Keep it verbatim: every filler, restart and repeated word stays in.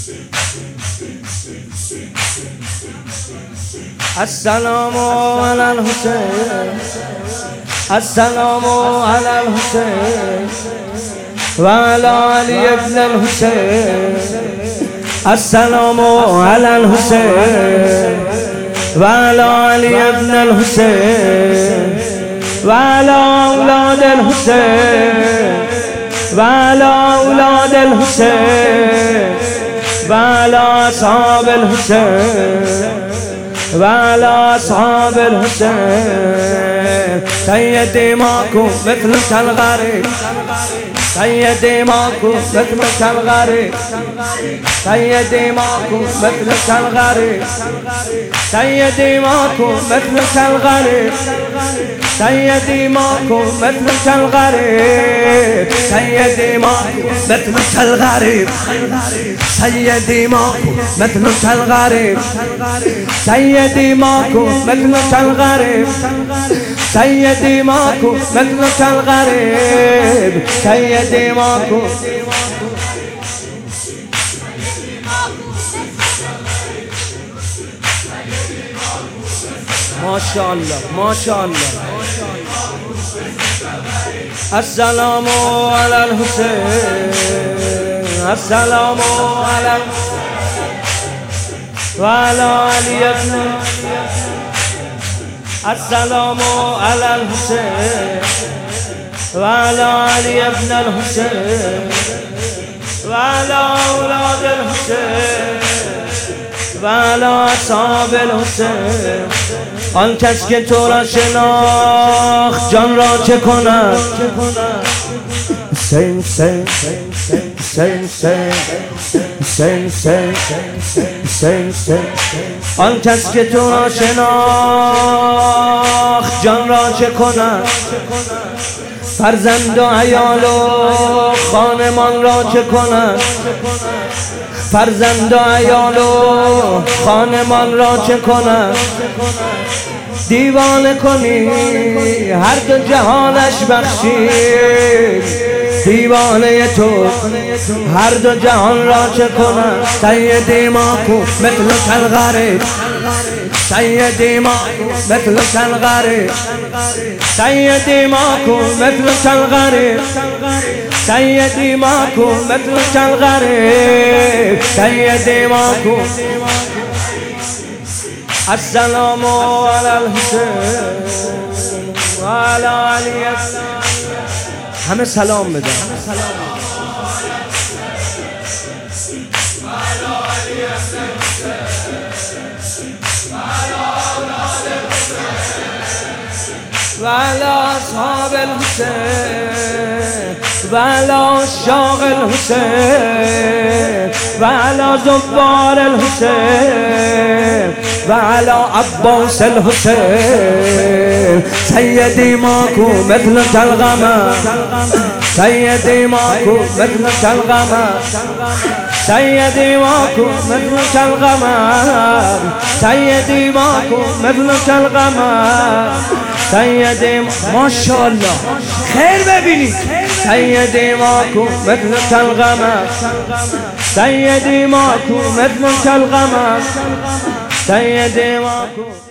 السلام علی الحسین، السلام علی الحسین و علی علی ابن الحسین. السلام علی الحسین و علی علی ابن الحسین و علی اولاد الحسین و علی اولاد الحسین و علی اصحاب الحسین و علی اصحاب الحسین. سیدی ماکو مثل الغریب، سیدی ماکو مثل الغریب، سیدی ماکو مثل الغریب، سیدی ماکو مثل الغریب، سیدی ماکو مثل الغریب، سیدی ماکو مثل الغریب، سیدی ماکو مثل الغریب، سیدی ماکو مثل الغریب، سیدی ماکو مثل الغریب، سیدی ماکو. ماشاءالله ماشاءالله. السلام علی الحسین، السلام علی و علی علی ابن. السلام علی الحسین و علی علی ابن الحسین و علی اولاد الحسین و علی اصحاب الحسین. آن کس که تو را شناخت جان را چه کند؟ حسین حسین حسین حسین حسین حسین حسین. آن کس که تو را شناخت جان را چه کند؟ فرزند و عیال و خانمان را چه کند؟ فرزند و عیال و خانمان را چه کند؟ دیوانه کنی هر دو جهانش بخشید، دیوانه تو هر دو جهان را چه کند؟ سیدی ماکو مثل الغریب، سیدی ماکو مثل الغریب، سیدی ماکو مثل الغریب، سیدی ماکو مثل الغریب، سیدی ماکو. السلام علی الحسین و علی علی. همه سلام بدن. و علی اصحاب الحسین و علی عشاق الحسین و علی زوار الحسین و علی عباس الحسین. سیدی ماکو مثل القمر، سیدی ماکو مثل القمر، سیدی ماکو مثل القمر، سیدی ماکو مثل القمر، سیدی. ماشاءالله خیر ببینید. سیدی ماکو مثل القمر، سیدی ماکو مثل القمر، سیدی ماکو.